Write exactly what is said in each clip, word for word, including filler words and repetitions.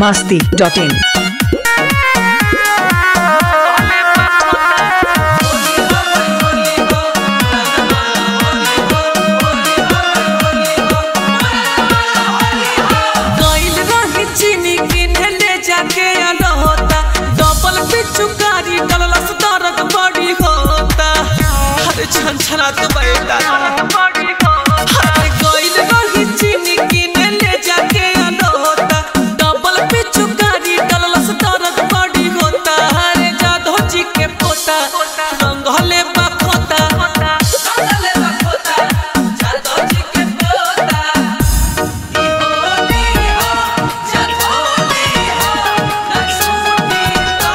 masti dot in. छन छना तो बैठा हरे कोइल रही चीनी किने ले जाके आलो होता डबल पिचुकारी डललस दर्द बड़ी होता हरे जादो जी के पोता रंगले बखोता रंगले बखोता जादो जी के पोता ई होली हो जादोली हो नक्सुनी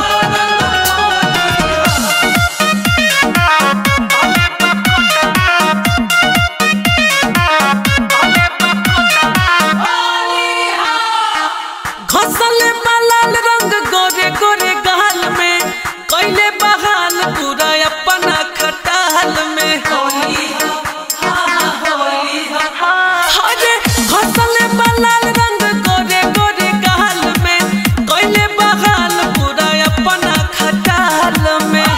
घसले मलाल रंग गोरे गोरे गाल में कैले बहाल पूरा अपना खटाल में होली होली हरे घसले मलाल रंग गोरे गोरे गाल में कैले बहाल पूरा अपना खटाल में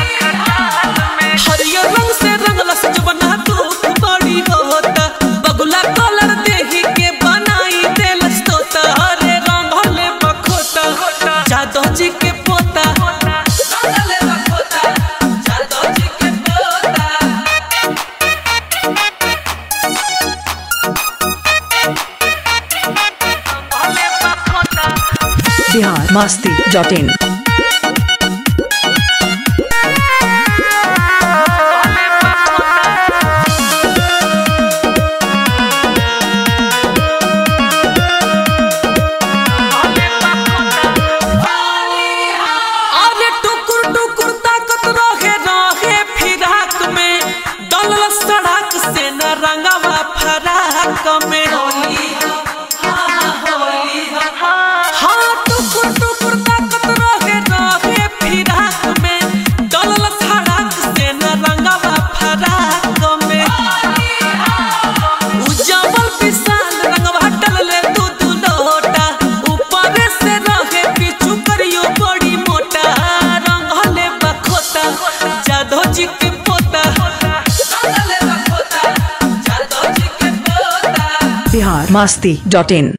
हरियर रंग से रंगलस जबना दूध बड़ी होता बगुला कलर देही के बनाई देलस तोता हरे जादो जी के पोता रंगले बखोता जादो जी के पोता रंगले बखोता Bihar masti dot in. रंगवा फराक में होली होली हाँ टुकुर टुकुर ताकत रहे रहे फिराक में डलल सड़क से न रंगवा फराक में उजावल विशाल रंगवा डलले तू तू लोटा ऊपर से रहे पीछू करियो बड़ी मोटा रंगले बखोता जादो जी के पोता Bihar masti dot in.